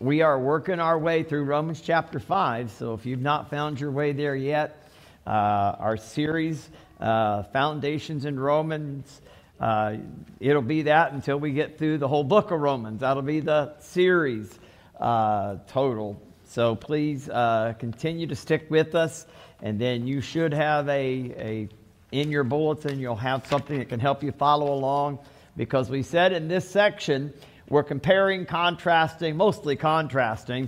We are working our way through Romans chapter 5, so if you've not found your way there yet, our series, Foundations in Romans, it'll be that until we get through the whole book of Romans. That'll be the series total. So please continue to stick with us, and then you should have in your bulletin, you'll have something that can help you follow along, because we said in this section, we're mostly contrasting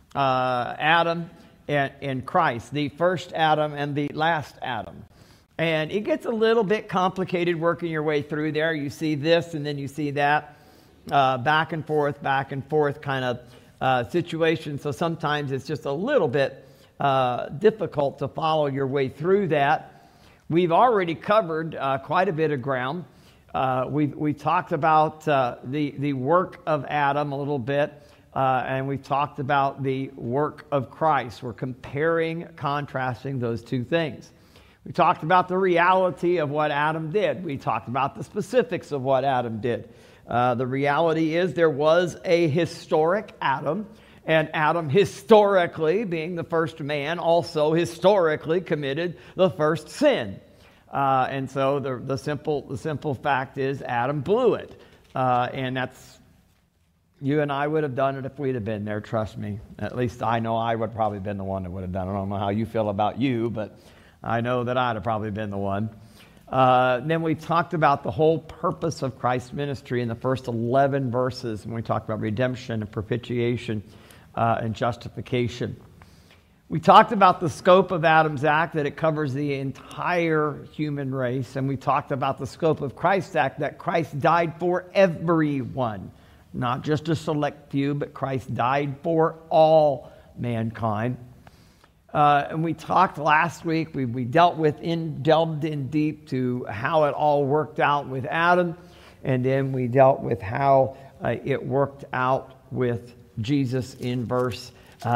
Adam and Christ, the first Adam and the last Adam. And it gets a little bit complicated working your way through there. You see this and then you see that, back and forth kind of situation. So sometimes it's just a little bit difficult to follow your way through that. We've already covered quite a bit of ground. We talked about the work of Adam a little bit, and we talked about the work of Christ. We're contrasting those two things. We talked about the reality of what Adam did. We talked about the specifics of what Adam did. The reality is there was a historic Adam, and Adam historically, being the first man, also historically committed the first sin. And so the simple fact is Adam blew it. And that's, you and I would have done it if we'd have been there, trust me. At least I know I would have probably been the one that would have done it. I don't know how you feel about you, but I know that I'd have probably been the one. Then we talked about the whole purpose of Christ's ministry in the first 11 verses, when we talked about redemption and propitiation and justification. We talked about the scope of Adam's act, that it covers the entire human race. And we talked about the scope of Christ's act, that Christ died for everyone. Not just a select few, but Christ died for all mankind. And we talked last week, we delved in deep to how it all worked out with Adam. And then we dealt with how it worked out with Jesus in verse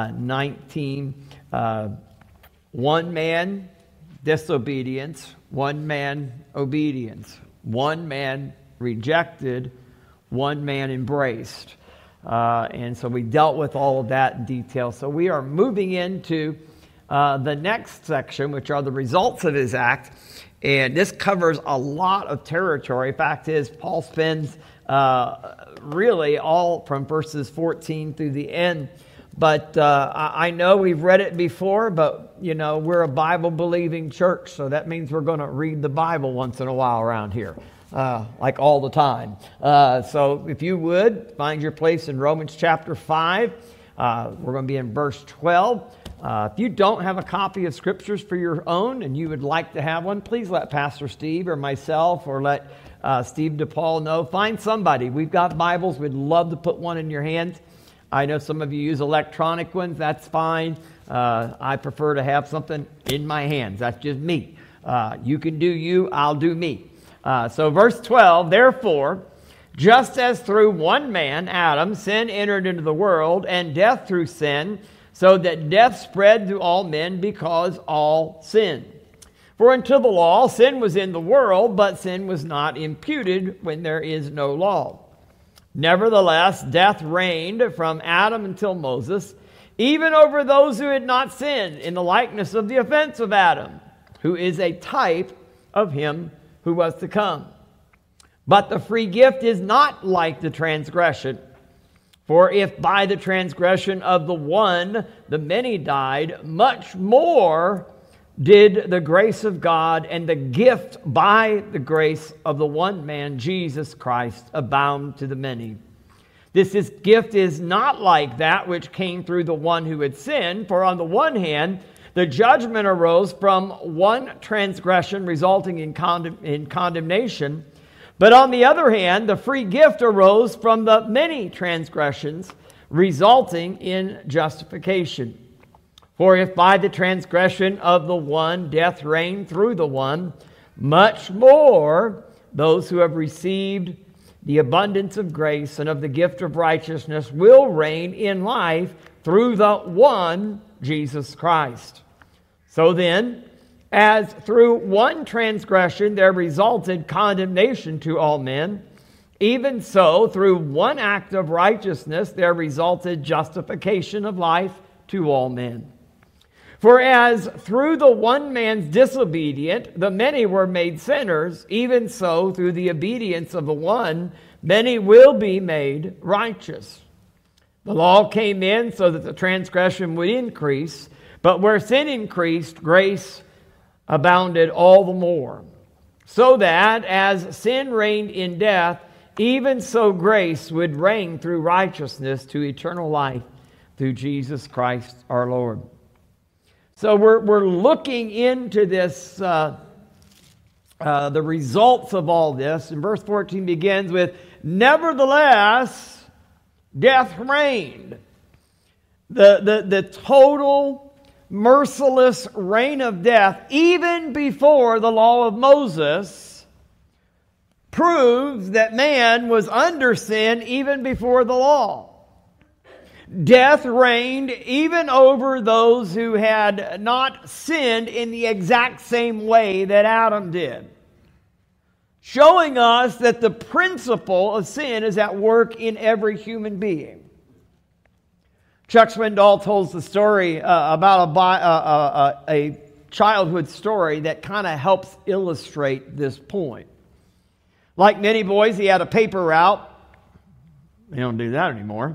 19. One man disobedience, one man obedience, one man rejected, one man embraced. And so we dealt with all of that in detail. So we are moving into the next section, which are the results of his act. And this covers a lot of territory. Fact is, Paul spends really all from verses 14 through the end. But I know we've read it before, but, we're a Bible-believing church, so that means we're going to read the Bible once in a while around here, like all the time. So if you would, find your place in Romans chapter 5. We're going to be in verse 12. If you don't have a copy of Scriptures for your own and you would like to have one, please let Pastor Steve or myself or let Steve DePaul know. Find somebody. We've got Bibles. We'd love to put one in your hands. I know some of you use electronic ones. That's fine. I prefer to have something in my hands. That's just me. You can do you, I'll do me. So verse 12, therefore, just as through one man, Adam, sin entered into the world, and death through sin, so that death spread to all men because all sinned. For until the law, sin was in the world, but sin was not imputed when there is no law. Nevertheless, death reigned from Adam until Moses, even over those who had not sinned, in the likeness of the offense of Adam, who is a type of him who was to come. But the free gift is not like the transgression. For if by the transgression of the one the many died, much more did the grace of God and the gift by the grace of the one man, Jesus Christ, abound to the many. This gift is not like that which came through the one who had sinned. For on the one hand, the judgment arose from one transgression, resulting in condemnation. But on the other hand, the free gift arose from the many transgressions, resulting in justification. For if by the transgression of the one death reigned through the one, much more those who have received the abundance of grace and of the gift of righteousness will reign in life through the one, Jesus Christ. So then, as through one transgression there resulted condemnation to all men, even so, through one act of righteousness, there resulted justification of life to all men. For as through the one man's disobedience, the many were made sinners, even so, through the obedience of the one, many will be made righteous. The law came in so that the transgression would increase, but where sin increased, grace abounded all the more. So that as sin reigned in death, even so grace would reign through righteousness to eternal life through Jesus Christ our Lord. So we're looking into this, the results of all this. And verse 14 begins with, nevertheless, death reigned. The total, merciless reign of death, even before the law of Moses, proves that man was under sin even before the law. Death reigned even over those who had not sinned in the exact same way that Adam did, showing us that the principle of sin is at work in every human being. Chuck Swindoll tells the story about a childhood story that kind of helps illustrate this point. Like many boys, he had a paper route. They don't do that anymore.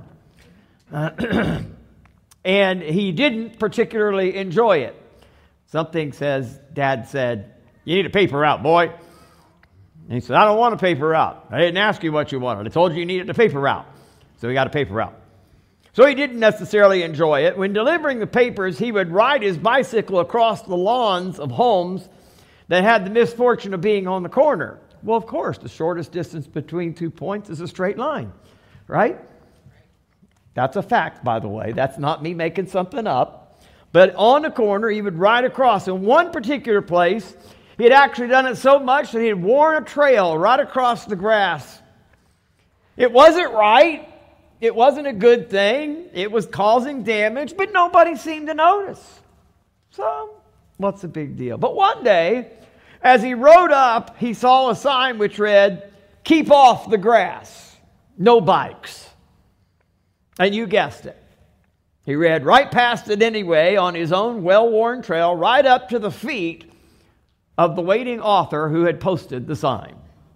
And he didn't particularly enjoy it. Something says, Dad said, you need a paper route, boy. And he said, I don't want a paper route. I didn't ask you what you wanted. I told you you needed a paper route. So he got a paper route. So he didn't necessarily enjoy it. When delivering the papers, he would ride his bicycle across the lawns of homes that had the misfortune of being on the corner. Well, of course, the shortest distance between 2 points is a straight line, right? That's a fact, by the way. That's not me making something up. But on the corner, he would ride across. In one particular place, he had actually done it so much that he had worn a trail right across the grass. It wasn't right. It wasn't a good thing. It was causing damage, but nobody seemed to notice. So, what's the big deal? But one day, as he rode up, he saw a sign which read, "Keep off the grass. No bikes." And you guessed it. He read right past it anyway on his own well-worn trail, right up to the feet of the waiting author who had posted the sign.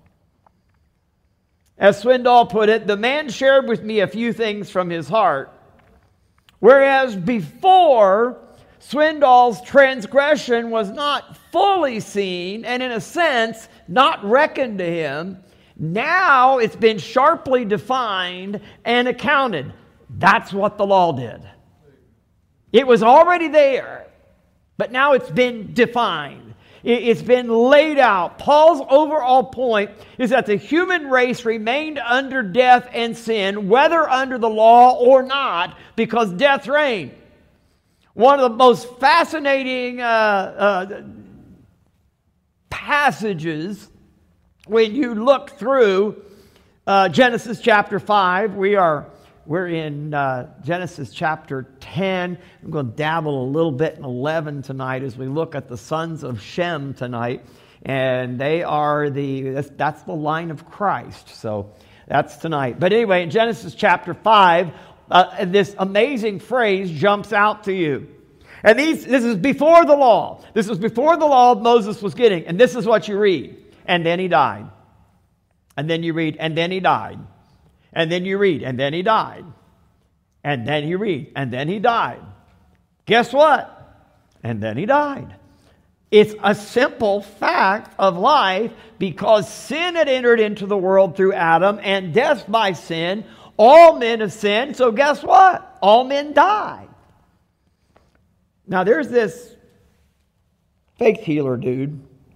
As Swindoll put it, the man shared with me a few things from his heart. Whereas before, Swindoll's transgression was not fully seen and in a sense not reckoned to him, now it's been sharply defined and accounted. That's what the law did. It was already there, but now it's been defined. It's been laid out. Paul's overall point is that the human race remained under death and sin, whether under the law or not, because death reigned. One of the most fascinating passages when you look through Genesis chapter 5, we're in Genesis chapter 10. I'm going to dabble a little bit in 11 tonight as we look at the sons of Shem tonight. And they are that's the line of Christ. So that's tonight. But anyway, in Genesis chapter 5, this amazing phrase jumps out to you. And this is before the law. This is before the law Moses was getting. And this is what you read. And then he died. And then you read, and then he died. And then you read, and then he died. And then you read, and then he died. Guess what? And then he died. It's a simple fact of life because sin had entered into the world through Adam and death by sin. All men have sinned, so guess what? All men die. Now there's this faith healer dude,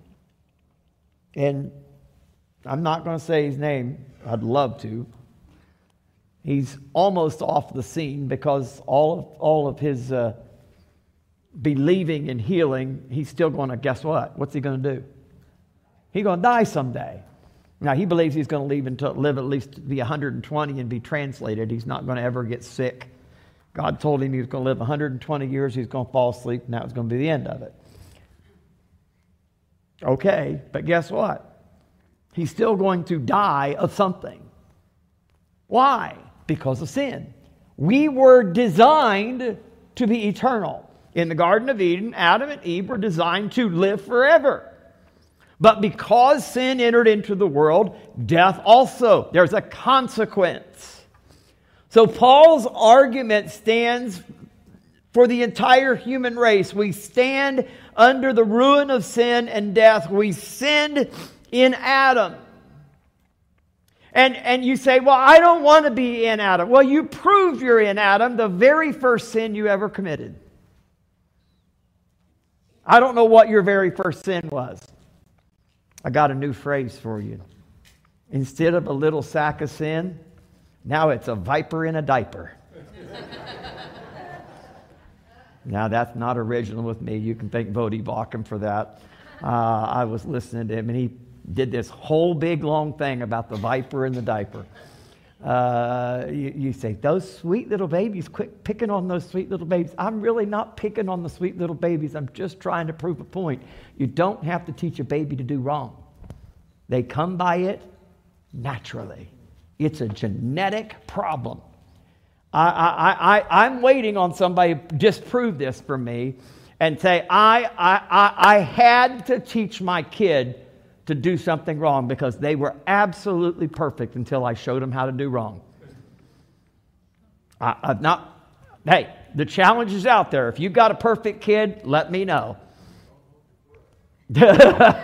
and I'm not going to say his name. I'd love to. He's almost off the scene because all of his believing and healing, he's still going to, guess what? What's he going to do? He's going to die someday. Now, he believes he's going to live at least be 120 and be translated. He's not going to ever get sick. God told him he was going to live 120 years. He's going to fall asleep, and that was going to be the end of it. Okay, but guess what? He's still going to die of something. Why? Because of sin. We were designed to be eternal. In the Garden of Eden, Adam and Eve were designed to live forever. But because sin entered into the world, death also. There's a consequence. So Paul's argument stands for the entire human race. We stand under the ruin of sin and death. We sinned in Adam. And you say, well, I don't want to be in Adam. Well, you proved you're in Adam, the very first sin you ever committed. I don't know what your very first sin was. I got a new phrase for you. Instead of a little sack of sin, now it's a viper in a diaper. Now, that's not original with me. You can thank Bodie Bauckham for that. I was listening to him, and he did this whole big, long thing about the viper in the diaper. You say, those sweet little babies, quit picking on those sweet little babies. I'm really not picking on the sweet little babies. I'm just trying to prove a point. You don't have to teach a baby to do wrong. They come by it naturally. It's a genetic problem. I'm waiting on somebody to disprove this for me and say, I had to teach my kid to do something wrong because they were absolutely perfect until I showed them how to do wrong. Hey, the challenge is out there. If you've got a perfect kid, let me know. Don't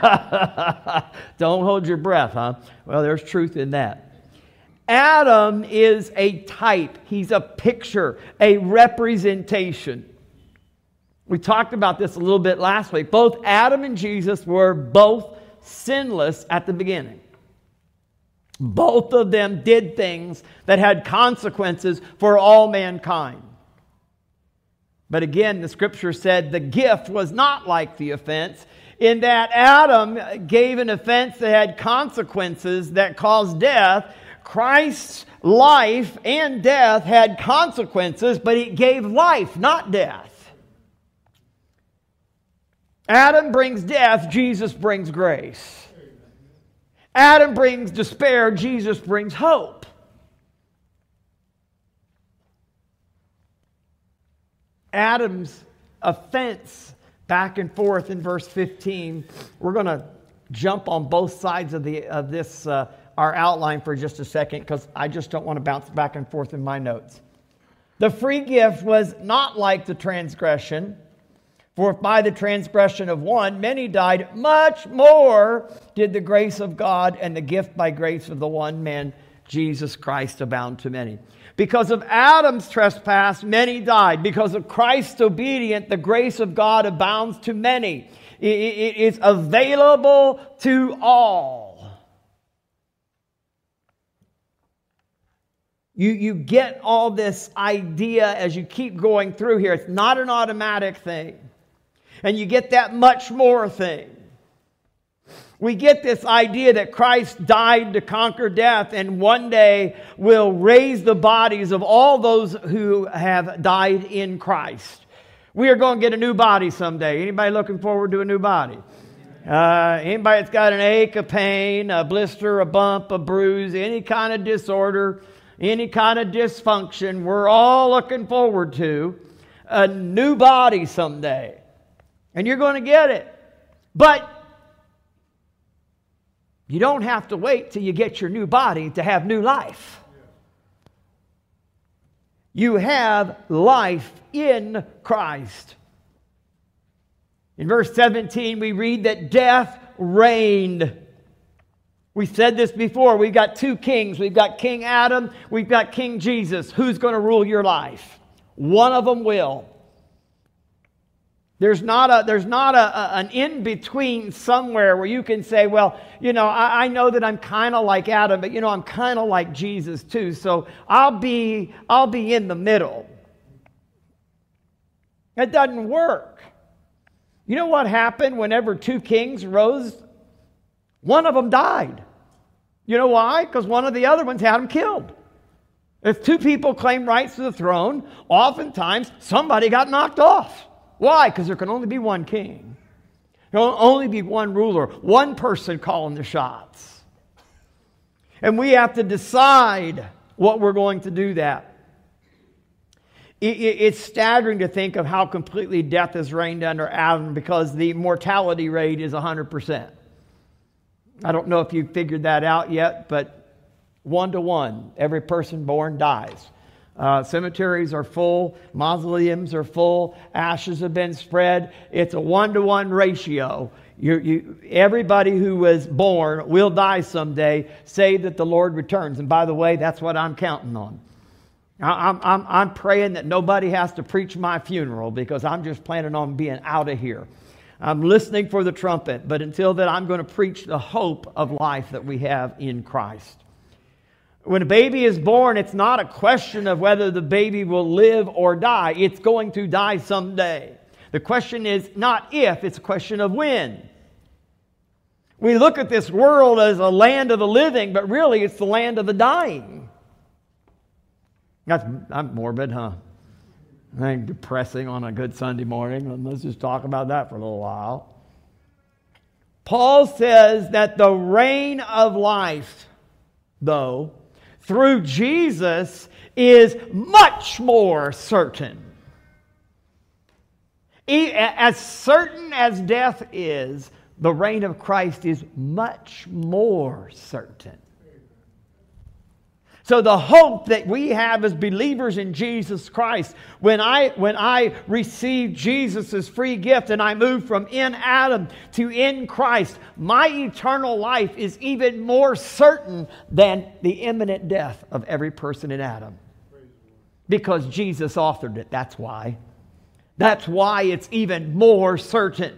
hold your breath, huh? Well, there's truth in that. Adam is a type. He's a picture, a representation. We talked about this a little bit last week. Both Adam and Jesus were both sinless at the beginning. Both of them did things that had consequences for all mankind. But again, the scripture said the gift was not like the offense, in that Adam gave an offense that had consequences that caused death. Christ's life and death had consequences, but He gave life, not death. Adam brings death, Jesus brings grace. Adam brings despair, Jesus brings hope. Adam's offense, back and forth in verse 15. We're going to jump on both sides of this our outline for just a second, because I just don't want to bounce back and forth in my notes. The free gift was not like the transgression. For if by the transgression of one many died, much more did the grace of God and the gift by grace of the one man, Jesus Christ, abound to many. Because of Adam's trespass, many died. Because of Christ's obedience, the grace of God abounds to many. It is available to all. You get all this idea as you keep going through here. It's not an automatic thing. And you get that much more thing. We get this idea that Christ died to conquer death and one day will raise the bodies of all those who have died in Christ. We are going to get a new body someday. Anybody looking forward to a new body? Anybody that's got an ache, a pain, a blister, a bump, a bruise, any kind of disorder, any kind of dysfunction, we're all looking forward to a new body someday. And you're going to get it. But you don't have to wait till you get your new body to have new life. You have life in Christ. In verse 17, we read that death reigned. We said this before. We've got two kings. We've got King Adam. We've got King Jesus. Who's going to rule your life? One of them will. There's not an in-between somewhere where you can say, well, I know that I'm kind of like Adam, but I'm kind of like Jesus too, so I'll be in the middle. It doesn't work. You know what happened whenever two kings rose? One of them died. You know why? Because one of the other ones had him killed. If two people claim rights to the throne, oftentimes somebody got knocked off. Why? Because there can only be one king. There can only be one ruler, one person calling the shots. And we have to decide what we're going to do that. It's staggering to think of how completely death has reigned under Adam because the mortality rate is 100%. I don't know if you've figured that out yet, but 1-to-1, every person born dies. Cemeteries are full, mausoleums are full, ashes have been spread. It's a 1-to-1 ratio. Everybody who was born will die someday, save that the Lord returns. And by the way, that's what I'm counting on. I'm praying that nobody has to preach my funeral because I'm just planning on being out of here. I'm listening for the trumpet, but until then, I'm going to preach the hope of life that we have in Christ. When a baby is born, it's not a question of whether the baby will live or die. It's going to die someday. The question is not if, it's a question of when. We look at this world as a land of the living, but really it's the land of the dying. I'm morbid, huh? I think depressing on a good Sunday morning. Let's just talk about that for a little while. Paul says that the reign of life, though, through Jesus is much more certain. As certain as death is, the reign of Christ is much more certain. So the hope that we have as believers in Jesus Christ, when I receive Jesus' free gift and I move from in Adam to in Christ, my eternal life is even more certain than the imminent death of every person in Adam. Because Jesus authored it, that's why. That's why it's even more certain.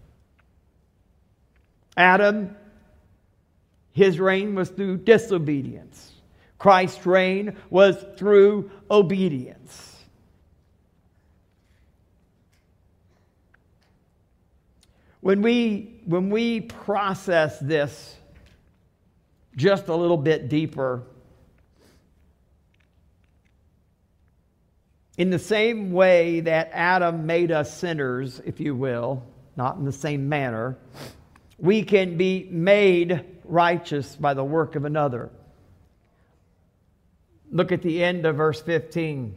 Adam, his reign was through disobedience. Christ's reign was through obedience. When we process this just a little bit deeper, in the same way that Adam made us sinners, if you will, not in the same manner, we can be made righteous by the work of another. Look at the end of verse 15.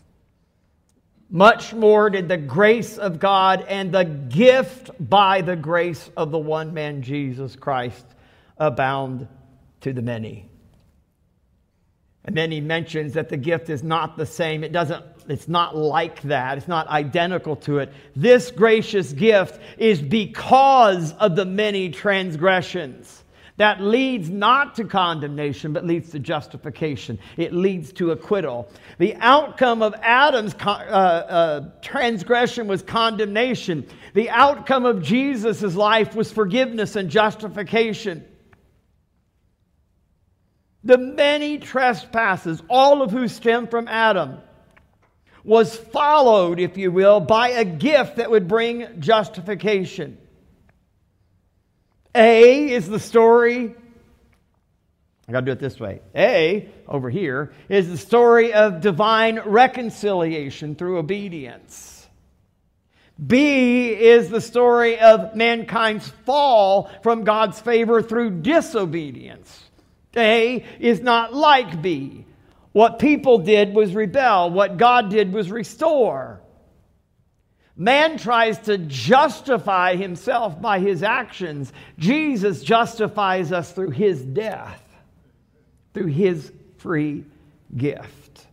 Much more did the grace of God and the gift by the grace of the one man Jesus Christ abound to the many. And then he mentions that the gift is not the same. It's not like that. It's not identical to it. This gracious gift is because of the many transgressions. That leads not to condemnation, but leads to justification. It leads to acquittal. The outcome of Adam's transgression was condemnation. The outcome of Jesus' life was forgiveness and justification. The many trespasses, all of whom stem from Adam, was followed, if you will, by a gift that would bring justification. A is the story, I got to do it this way. A, over here, is the story of divine reconciliation through obedience. B is the story of mankind's fall from God's favor through disobedience. A is not like B. What people did was rebel. What God did was restore. Man tries to justify himself by his actions. Jesus justifies us through his death, through his free gift.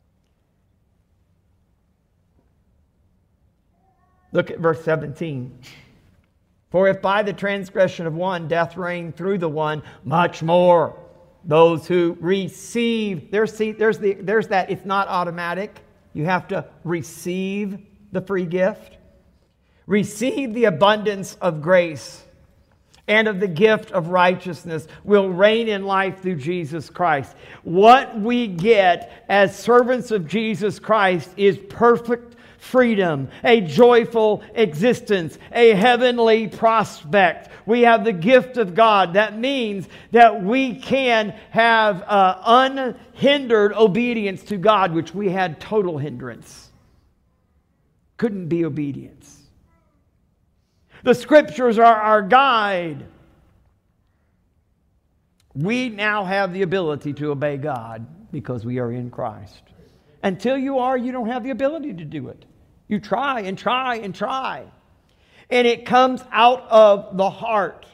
Look at verse 17. For if by the transgression of one death reigned through the one, much more those who receive. There's that. It's not automatic. You have to receive the free gift. Receive the abundance of grace and of the gift of righteousness will reign in life through Jesus Christ. What we get as servants of Jesus Christ is perfect freedom, a joyful existence, a heavenly prospect. We have the gift of God. That means that we can have unhindered obedience to God, which we had total hindrance. Couldn't be obedience. The Scriptures are our guide. We now have the ability to obey God because we are in Christ. Until you are, you don't have the ability to do it. You try and try and try. And it comes out of the heart.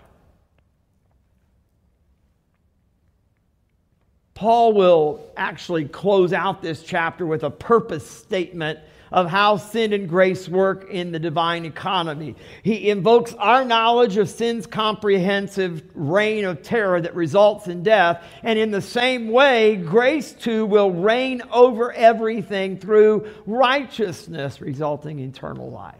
Paul will actually close out this chapter with a purpose statement of how sin and grace work in the divine economy. He invokes our knowledge of sin's comprehensive reign of terror that results in death. And in the same way, grace too will reign over everything through righteousness, resulting in eternal life.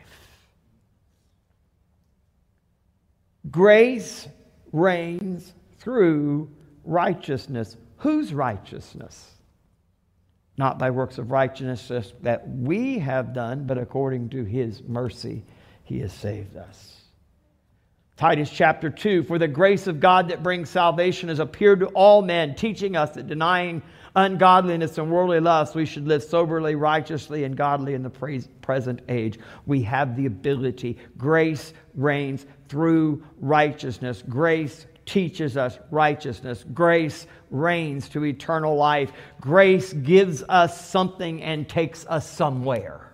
Grace reigns through righteousness. Whose righteousness? Not by works of righteousness that we have done, but according to His mercy, He has saved us. Titus chapter 2, for the grace of God that brings salvation has appeared to all men, teaching us that denying ungodliness and worldly lusts, we should live soberly, righteously, and godly in the present age. We have the ability. Grace reigns through righteousness. Grace teaches us righteousness. Grace reigns to eternal life. Grace gives us something and takes us somewhere.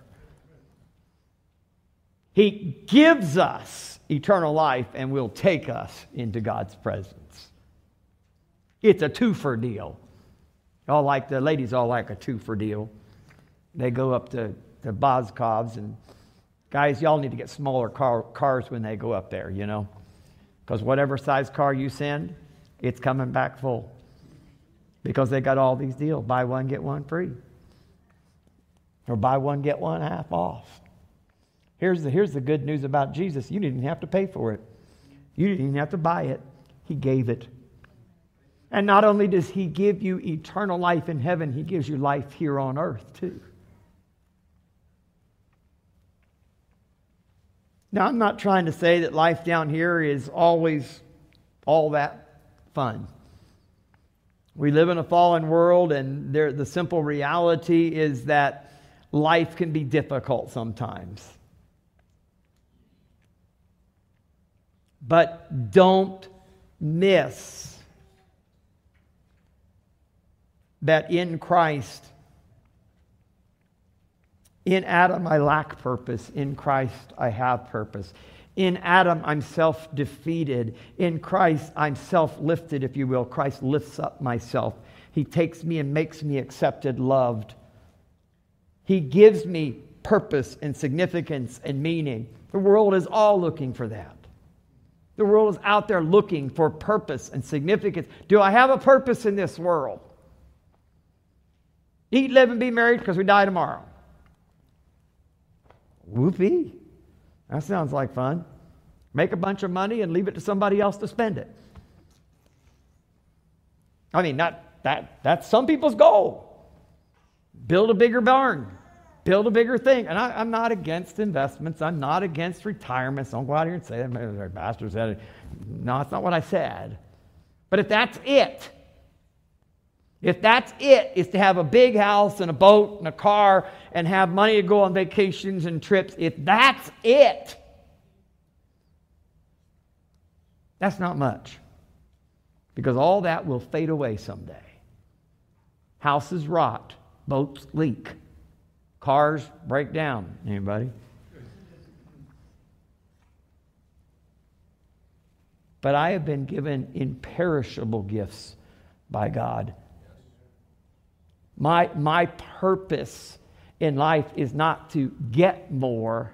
He gives us eternal life and will take us into God's presence. It's a twofer deal. The ladies all like a twofer deal. They go up to Boscov's, and guys, y'all need to get smaller cars when they go up there, you know. Because whatever size car you send, it's coming back full. Because they got all these deals. Buy one, get one free. Or buy one, get one half off. Here's the good news about Jesus. You didn't have to pay for it. You didn't even have to buy it. He gave it. And not only does He give you eternal life in heaven, He gives you life here on earth too. Now, I'm not trying to say that life down here is always all that fun. We live in a fallen world, and the simple reality is that life can be difficult sometimes. But don't miss that in Christ, in Adam I lack purpose. In Christ I have purpose. In Adam I'm self-defeated. In Christ I'm self-lifted, if you will. Christ lifts up myself. He takes me and makes me accepted, loved. He gives me purpose and significance and meaning. The world is all looking for that. The world is out there looking for purpose and significance. Do I have a purpose in this world? Eat, live, and be married because we die tomorrow. Whoopee. That sounds like fun. Make a bunch of money and leave it to somebody else to spend it. I mean, that's some people's goal. Build a bigger barn. Build a bigger thing. And I'm not against investments. I'm not against retirements. Don't go out here and say that. Pastor said it. No, that's not what I said. But if that's it, is to have a big house and a boat and a car and have money to go on vacations and trips, if that's it, that's not much. Because all that will fade away someday. Houses rot, boats leak, cars break down. Anybody? But I have been given imperishable gifts by God. My purpose in life is not to get more.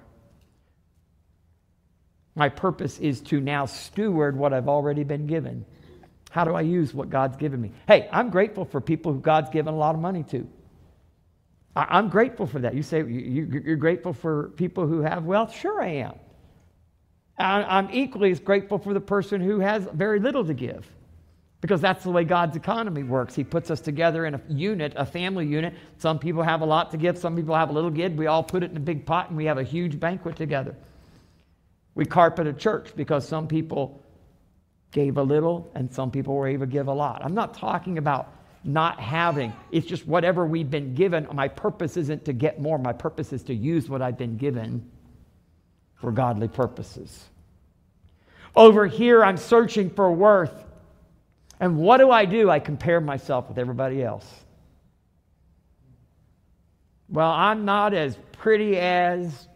My purpose is to now steward what I've already been given. How do I use what God's given me? Hey, I'm grateful for people who God's given a lot of money to. I'm grateful for that. You say you're grateful for people who have wealth? Sure I am. I'm equally as grateful for the person who has very little to give. Because that's the way God's economy works. He puts us together in a unit, a family unit. Some people have a lot to give. Some people have a little to give. We all put it in a big pot and we have a huge banquet together. We carpet a church because some people gave a little and some people were able to give a lot. I'm not talking about not having. It's just whatever we've been given. My purpose isn't to get more. My purpose is to use what I've been given for godly purposes. Over here, I'm searching for worth. And what do? I compare myself with everybody else. Well, I'm not as pretty as...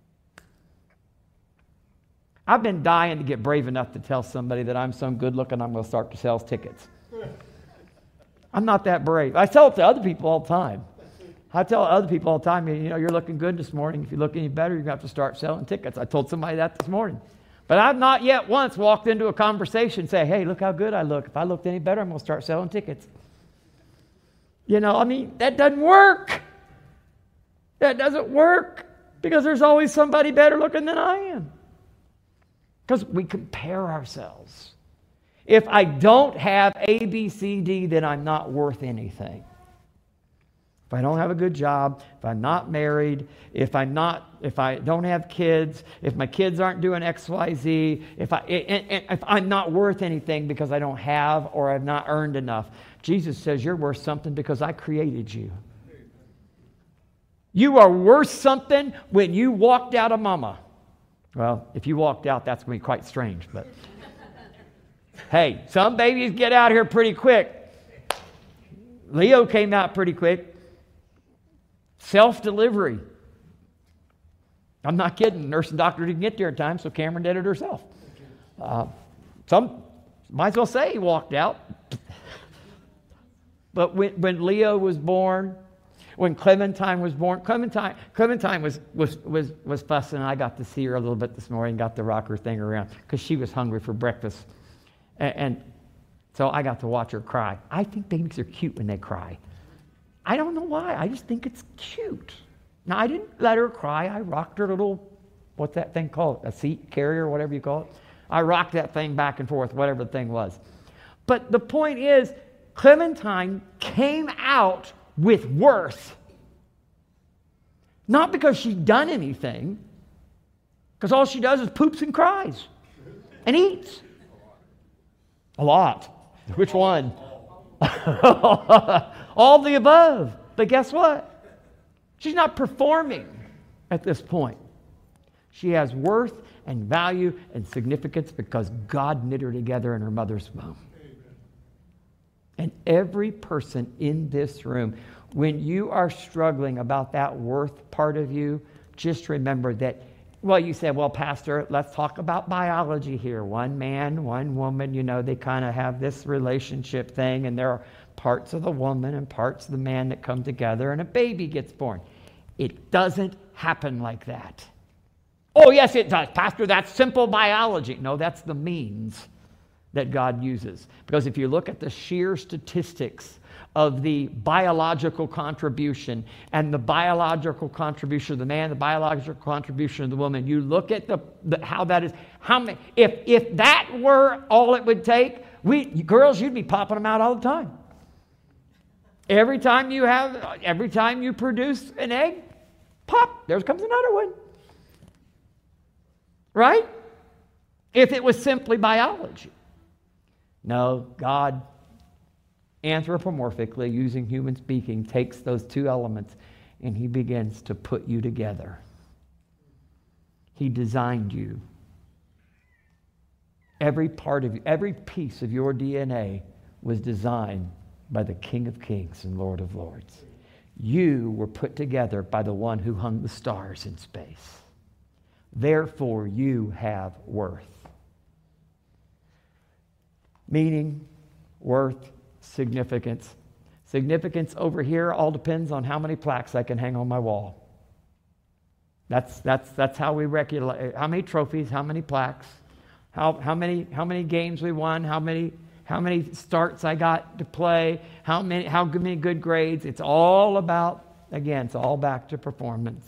I've been dying to get brave enough to tell somebody that I'm so good looking I'm going to start to sell tickets. I'm not that brave. I tell it to other people all the time. I tell other people all the time, you're looking good this morning. If you look any better, you're going to have to start selling tickets. I told somebody that this morning. But I've not yet once walked into a conversation and say, hey, look how good I look. If I looked any better, I'm going to start selling tickets. That doesn't work. That doesn't work because there's always somebody better looking than I am. Because we compare ourselves. If I don't have A, B, C, D, then I'm not worth anything. If I don't have a good job, if I'm not married, if I don't have kids, if my kids aren't doing X, Y, Z, if I'm not worth anything because I don't have or I've not earned enough. Jesus says you're worth something because I created you. You are worth something when you walked out of mama. Well, if you walked out, that's going to be quite strange, but hey, some babies get out here pretty quick. Leo came out pretty quick. Self-delivery. I'm not kidding. Nurse and doctor didn't get there in time, so Cameron did it herself. Some might as well say he walked out. But when Leo was born, when Clementine was born, Clementine was fussing. I got to see her a little bit this morning, got to rock her thing around because she was hungry for breakfast. And so I got to watch her cry. I think babies are cute when they cry. I don't know why. I just think it's cute. Now, I didn't let her cry. I rocked her little, what's that thing called? A seat carrier, whatever you call it. I rocked that thing back and forth, whatever the thing was. But the point is, Clementine came out with worth. Not because she'd done anything, because all she does is poops and cries and eats. A lot. Which one? All the above. But guess what? She's not performing at this point. She has worth and value and significance because God knit her together in her mother's womb. And every person in this room, when you are struggling about that worth part of you, just remember that, well, you said, well, Pastor, let's talk about biology here. One man, one woman, they kind of have this relationship thing, and there are parts of the woman and parts of the man that come together, and a baby gets born. It doesn't happen like that. Oh, yes, it does. Pastor, that's simple biology. No, that's the means that God uses. Because if you look at the sheer statistics of the biological contribution and the biological contribution of the man, the biological contribution of the woman, you look at how that is. If that were all it would take, girls, you'd be popping them out all the time. Every time you produce an egg, pop, there comes another one. Right? If it was simply biology. No, God, anthropomorphically, using human speaking, takes those two elements and he begins to put you together. He designed you. Every part of you, every piece of your DNA was designed by the King of Kings and Lord of Lords. You were put together by the one who hung the stars in space. Therefore, you have worth. Meaning, worth, significance. Significance over here all depends on how many plaques I can hang on my wall. That's how we regulate. How many trophies, how many plaques, how many games we won, how many starts I got to play, how many good grades. It's all about, again, it's all back to performance.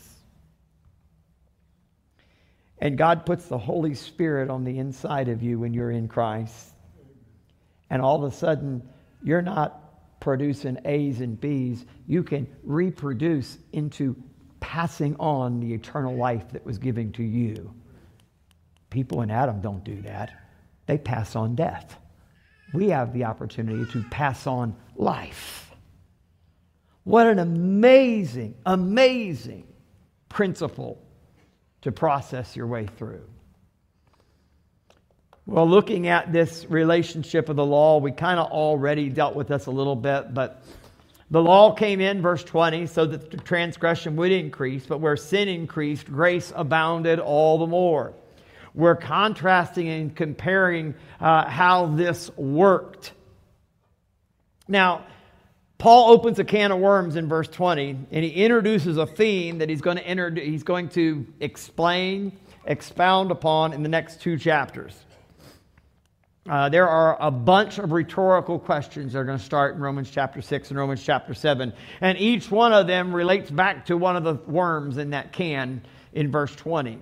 And God puts the Holy Spirit on the inside of you when you're in Christ. And all of a sudden, you're not producing A's and B's. You can reproduce into passing on the eternal life that was given to you. People in Adam don't do that. They pass on death. We have the opportunity to pass on life. What an amazing, amazing principle to process your way through. Well, looking at this relationship of the law, we kind of already dealt with this a little bit, but the law came in, verse 20, so that the transgression would increase, but where sin increased, grace abounded all the more. We're contrasting and comparing how this worked. Now, Paul opens a can of worms in verse 20, and he introduces a theme that he's going to explain, expound upon in the next 2 chapters. There are a bunch of rhetorical questions that are going to start in Romans chapter 6 and Romans chapter 7. And each one of them relates back to one of the worms in that can in verse 20.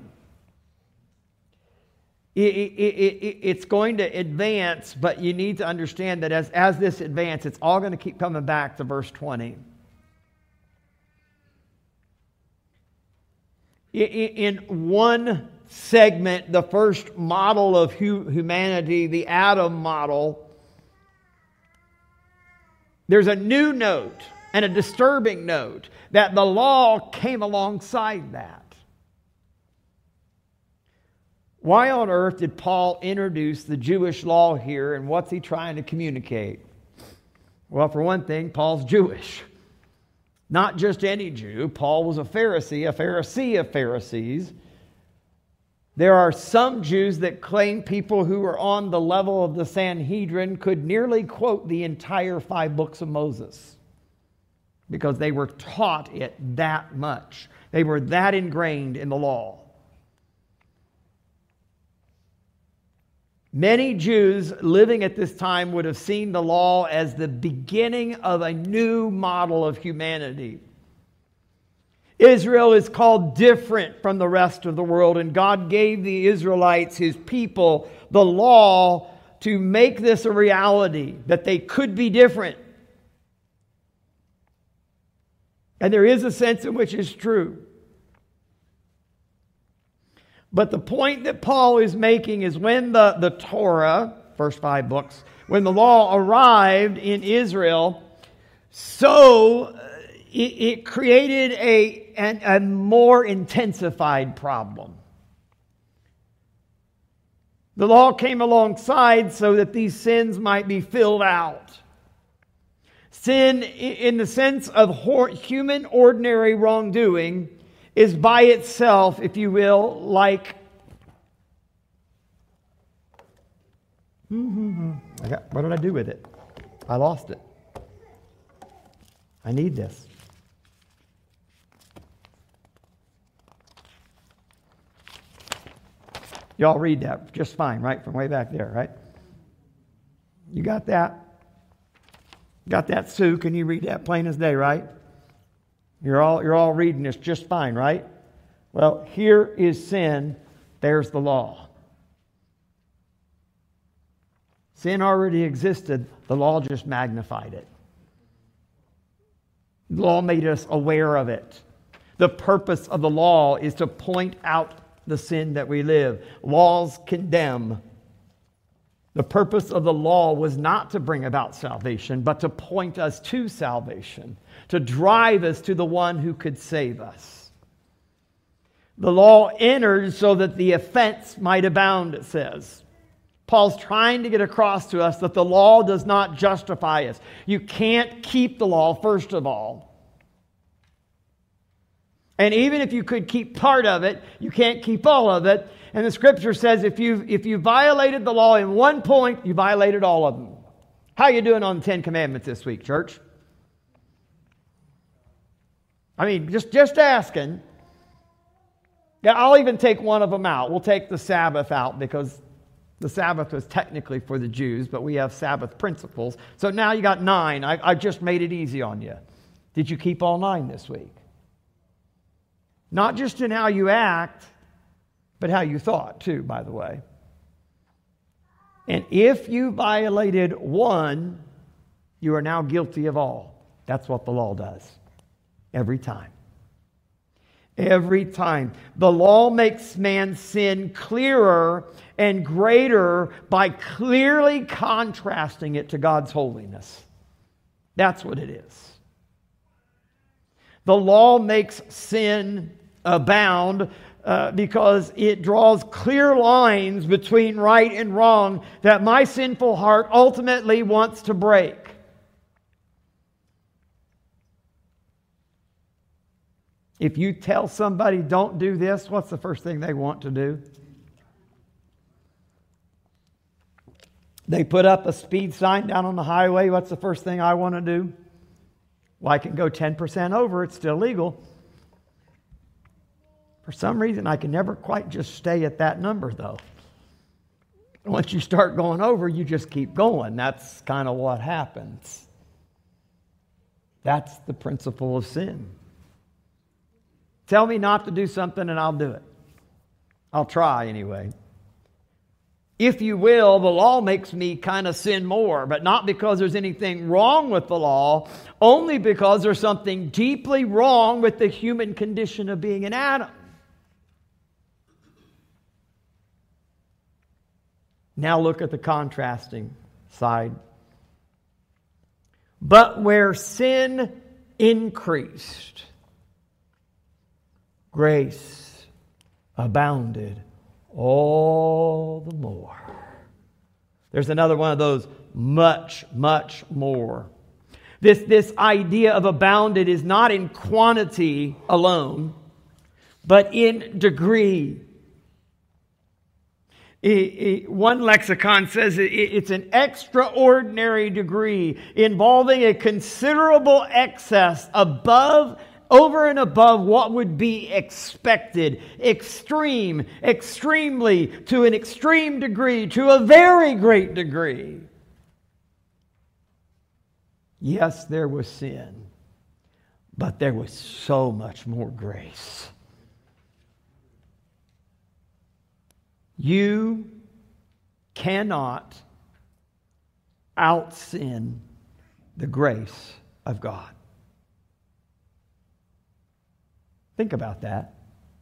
It's going to advance, but you need to understand that as this advances, it's all going to keep coming back to verse 20. In one segment, the first model of humanity, the Adam model, there's a new note and a disturbing note that the law came alongside that. Why on earth did Paul introduce the Jewish law here, and what's he trying to communicate? Well, for one thing, Paul's Jewish. Not just any Jew. Paul was a Pharisee of Pharisees. There are some Jews that claim people who are on the level of the Sanhedrin could nearly quote the entire 5 books of Moses because they were taught it that much. They were that ingrained in the law. Many Jews living at this time would have seen the law as the beginning of a new model of humanity. Israel is called different from the rest of the world, and God gave the Israelites, His people, the law to make this a reality, that they could be different. And there is a sense in which it's true. But the point that Paul is making is when the Torah, first 5 books, when the law arrived in Israel, so it created a more intensified problem. The law came alongside so that these sins might be filled out. Sin, in the sense of human ordinary wrongdoing, is by itself, if you will, like... What did I do with it? I lost it. I need this. Y'all read that just fine, right? From way back there, right? You got that? Got that, Sue? Can you read that plain as day, right? You're all reading this just fine, right? Well, here is sin. There's the law. Sin already existed. The law just magnified it. The law made us aware of it. The purpose of the law is to point out the sin that we live. Laws condemn. The purpose of the law was not to bring about salvation, but to point us to salvation, to drive us to the one who could save us. The law entered so that the offense might abound, it says. Paul's trying to get across to us that the law does not justify us. You can't keep the law, first of all. And even if you could keep part of it, you can't keep all of it. And the Scripture says if you violated the law in one point, you violated all of them. How are you doing on the 10 Commandments this week, church? I mean, just asking. Yeah, I'll even take one of them out. We'll take the Sabbath out because the Sabbath was technically for the Jews, but we have Sabbath principles. So now you got 9. I just made it easy on you. Did you keep all 9 this week? Not just in how you act, but how you thought too, by the way. And if you violated one, you are now guilty of all. That's what the law does. Every time. Every time. The law makes man's sin clearer and greater by clearly contrasting it to God's holiness. That's what it is. The law makes sin abound because it draws clear lines between right and wrong that my sinful heart ultimately wants to break. If you tell somebody, don't do this, what's the first thing they want to do? They put up a speed sign down on the highway. What's the first thing I want to do? Well, I can go 10% over. It's still legal. For some reason, I can never quite just stay at that number, though. Once you start going over, you just keep going. That's kind of what happens. That's the principle of sin. Tell me not to do something and I'll do it. I'll try anyway. If you will, the law makes me kind of sin more, but not because there's anything wrong with the law, only because there's something deeply wrong with the human condition of being an Adam. Now look at the contrasting side. But where sin increased, grace abounded all the more. There's another one of those much, much more. This idea of abounded is not in quantity alone, but in degree. One lexicon says it's an extraordinary degree involving a considerable excess over and above what would be expected. Extreme, extremely, to an extreme degree, to a very great degree. Yes, there was sin, but there was so much more grace. You cannot out-sin the grace of God. Think about that.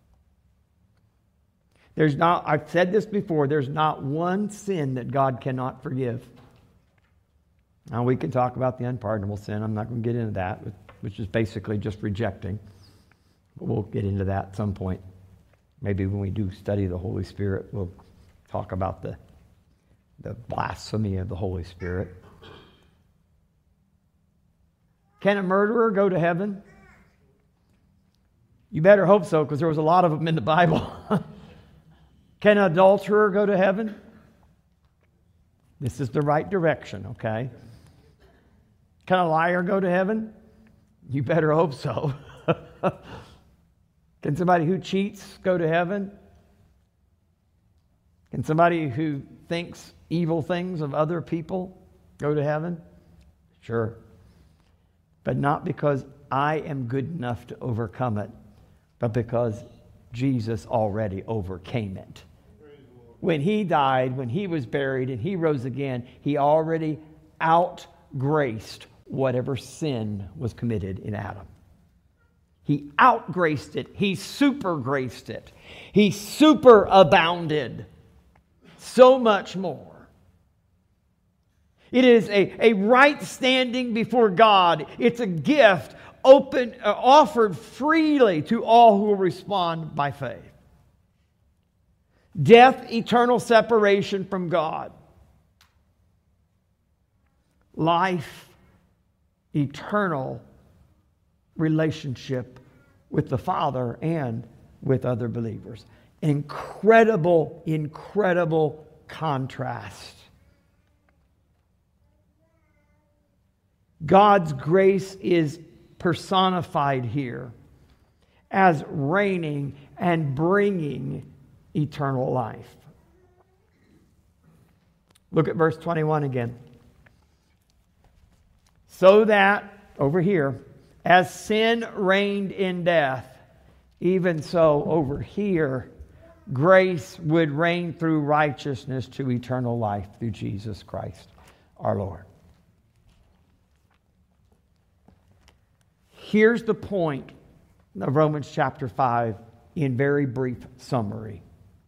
I've said this before, there's not one sin that God cannot forgive. Now we can talk about the unpardonable sin. I'm not going to get into that, which is basically just rejecting. But we'll get into that at some point. Maybe when we do study the Holy Spirit, we'll talk about the blasphemy of the Holy Spirit. Can a murderer go to heaven? You better hope so, because there was a lot of them in the Bible. Can an adulterer go to heaven? This is the right direction, okay? Can a liar go to heaven? You better hope so. Can somebody who cheats go to heaven? Can somebody who thinks evil things of other people go to heaven? Sure. But not because I am good enough to overcome it, but because Jesus already overcame it. When He died, when He was buried, and He rose again, He already outgraced whatever sin was committed in Adam. He outgraced it. He supergraced it. He superabounded. So much more. It is a right standing before God. It's a gift offered freely to all who will respond by faith. Death, eternal separation from God. Life, eternal relationship with the Father and with other believers. Incredible, incredible contrast. God's grace is personified here as reigning and bringing eternal life. Look at verse 21 again. So that, over here, as sin reigned in death, even so over here, grace would reign through righteousness to eternal life through Jesus Christ our Lord. Here's the point of Romans chapter 5 in very brief summary.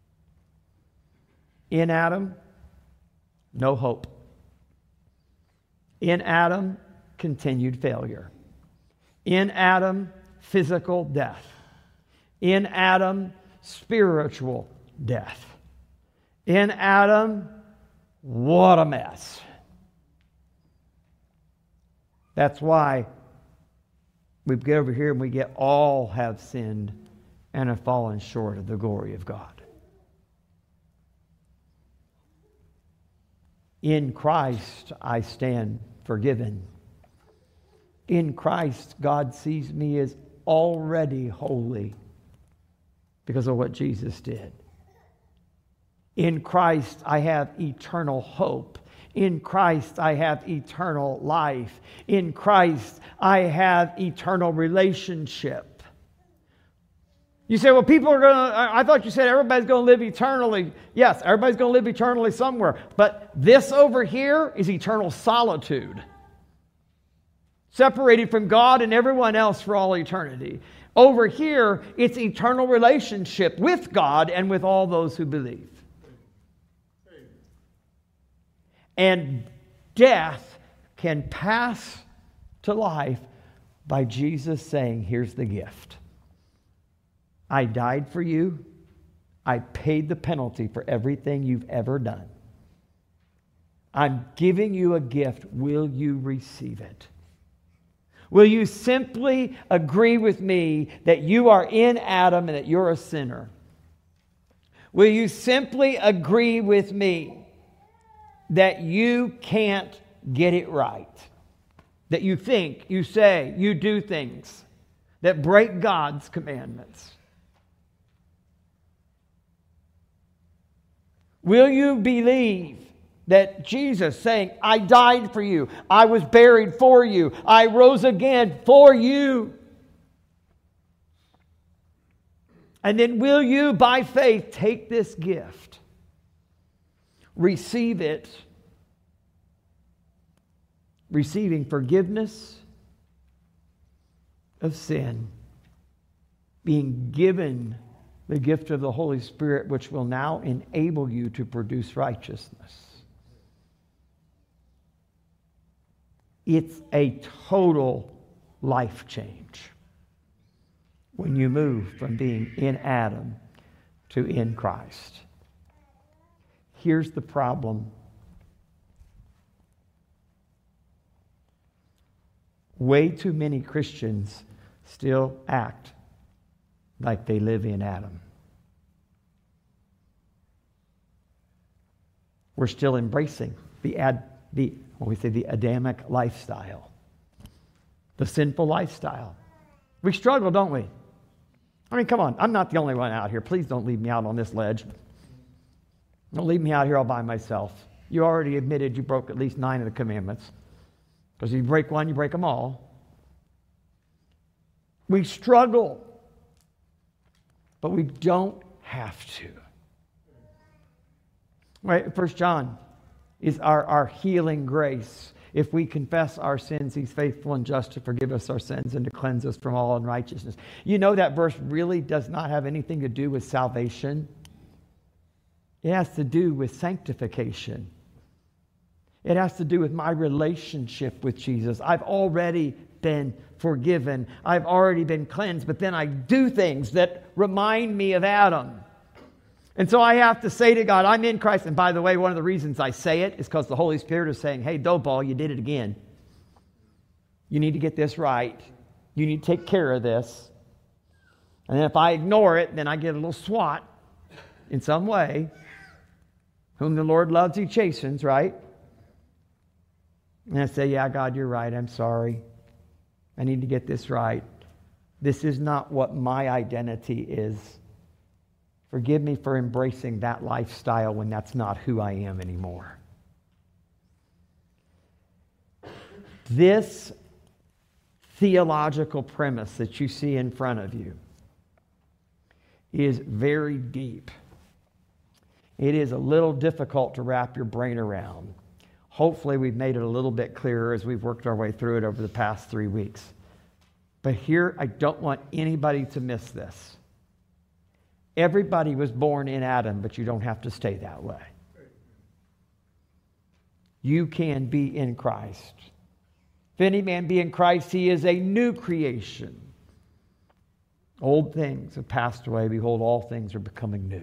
In Adam, no hope. In Adam, continued failure. In Adam, physical death. In Adam, spiritual death. In Adam, what a mess. That's why we get over here and we get all have sinned and have fallen short of the glory of God. In Christ, I stand forgiven. In Christ, God sees me as already holy because of what Jesus did. In Christ, I have eternal hope. In Christ, I have eternal life. In Christ, I have eternal relationship. You say, well, people are going to, I thought you said everybody's going to live eternally. Yes, everybody's going to live eternally somewhere. But this over here is eternal solitude. Separated from God and everyone else for all eternity. Over here, it's eternal relationship with God and with all those who believe. And death can pass to life by Jesus saying, here's the gift. I died for you. I paid the penalty for everything you've ever done. I'm giving you a gift. Will you receive it? Will you simply agree with me that you are in Adam and that you're a sinner? Will you simply agree with me that you can't get it right? That you think, you say, you do things that break God's commandments? Will you believe that Jesus saying, I died for you, I was buried for you, I rose again for you? And then will you, by faith, take this gift, receive it, receiving forgiveness of sin, being given the gift of the Holy Spirit, which will now enable you to produce righteousness? It's a total life change when you move from being in Adam to in Christ. Here's the problem. Way too many Christians still act like they live in Adam. We're still embracing the Adamic lifestyle, the sinful lifestyle. We struggle, don't we? I mean, come on, I'm not the only one out here. Please don't leave me out on this ledge. Don't leave me out here all by myself. You already admitted you broke at least 9 of the commandments. Because if you break one, you break them all. We struggle, but we don't have to. Right? 1 John is our healing grace. If we confess our sins, He's faithful and just to forgive us our sins and to cleanse us from all unrighteousness. You know that verse really does not have anything to do with salvation. It has to do with sanctification. It has to do with my relationship with Jesus. I've already been forgiven. I've already been cleansed, but then I do things that remind me of Adam. And so I have to say to God, I'm in Christ. And by the way, one of the reasons I say it is because the Holy Spirit is saying, hey, dope ball, you did it again. You need to get this right. You need to take care of this. And then if I ignore it, then I get a little swat in some way. Whom the Lord loves, He chastens, right? And I say, yeah, God, you're right. I'm sorry. I need to get this right. This is not what my identity is. Forgive me for embracing that lifestyle when that's not who I am anymore. This theological premise that you see in front of you is very deep. It is a little difficult to wrap your brain around. Hopefully we've made it a little bit clearer as we've worked our way through it over the past 3 weeks. But here, I don't want anybody to miss this. Everybody was born in Adam, but you don't have to stay that way. You can be in Christ. If any man be in Christ, he is a new creation. Old things have passed away. Behold, all things are becoming new.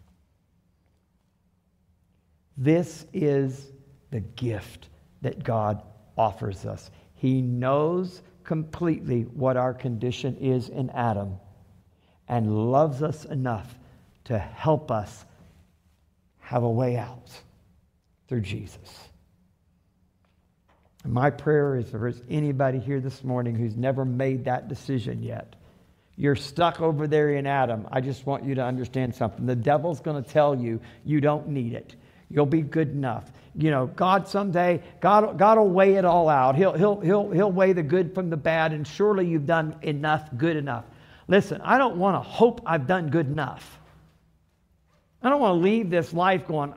This is the gift that God offers us. He knows completely what our condition is in Adam and loves us enough to help us have a way out through Jesus. And my prayer is, if there's anybody here this morning who's never made that decision yet, you're stuck over there in Adam. I just want you to understand something. The devil's going to tell you you don't need it. You'll be good enough. You know, God someday, God will weigh it all out. He'll weigh the good from the bad, and surely you've done enough, good enough. Listen, I don't want to hope I've done good enough. I don't want to leave this life going,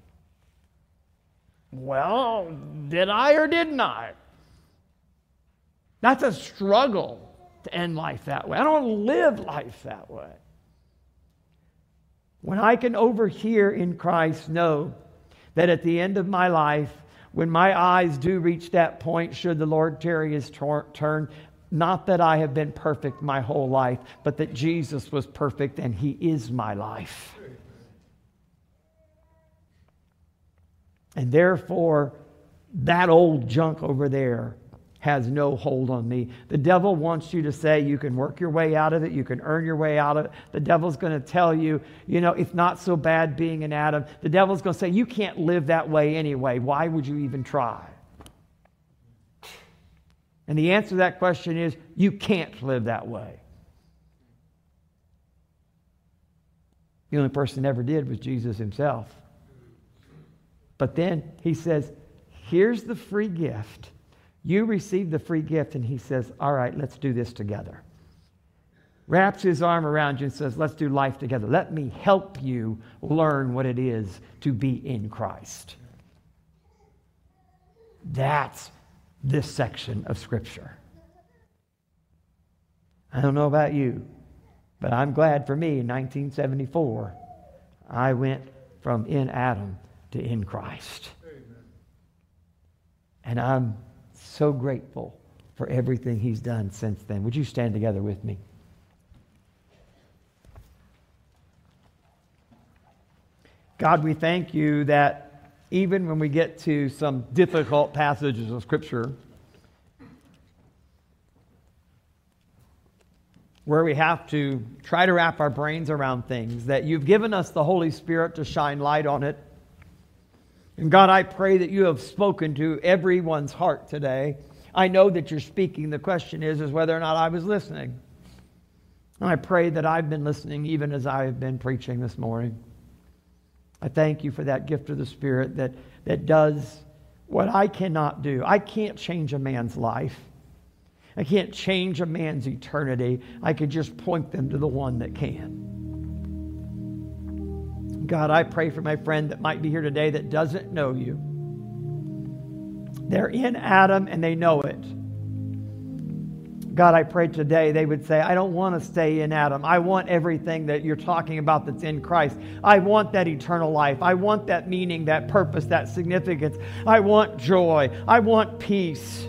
well, did I or didn't I? That's a struggle to end life that way. I don't want to live life that way. When I can over here in Christ know that at the end of my life, when my eyes do reach that point, should the Lord tarry his turn, not that I have been perfect my whole life, but that Jesus was perfect and he is my life. And therefore, that old junk over there has no hold on me. The devil wants you to say you can work your way out of it, you can earn your way out of it. The devil's going to tell you, you know, it's not so bad being an Adam. The devil's going to say you can't live that way anyway. Why would you even try? And the answer to that question is you can't live that way. The only person that ever did was Jesus himself. But then he says, here's the free gift. You receive the free gift, and he says, all right, let's do this together. Wraps his arm around you and says, let's do life together. Let me help you learn what it is to be in Christ. That's this section of Scripture. I don't know about you, but I'm glad for me in 1974, I went from in Adam to in Christ. And I'm so grateful for everything he's done since then. Would you stand together with me? God, we thank you that even when we get to some difficult passages of Scripture where we have to try to wrap our brains around things, that you've given us the Holy Spirit to shine light on it. And God, I pray that you have spoken to everyone's heart today. I know that you're speaking. The question is whether or not I was listening. And I pray that I've been listening even as I have been preaching this morning. I thank you for that gift of the Spirit that does what I cannot do. I can't change a man's life. I can't change a man's eternity. I can just point them to the one that can. God, I pray for my friend that might be here today that doesn't know you. They're in Adam and they know it. God, I pray today they would say, I don't want to stay in Adam. I want everything that you're talking about that's in Christ. I want that eternal life. I want that meaning, that purpose, that significance. I want joy. I want peace.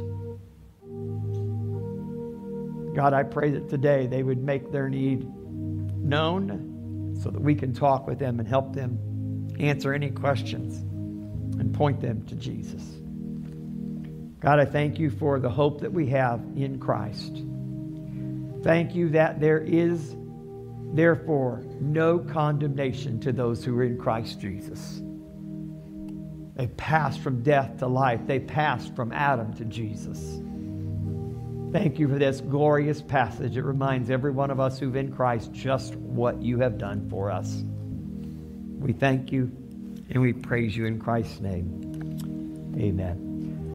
God, I pray that today they would make their need known so that we can talk with them and help them answer any questions and point them to Jesus. God, I thank you for the hope that we have in Christ. Thank you that there is, therefore, no condemnation to those who are in Christ Jesus. They passed from death to life. They passed from Adam to Jesus. Thank you for this glorious passage. It reminds every one of us who've in Christ just what you have done for us. We thank you and we praise you in Christ's name. Amen.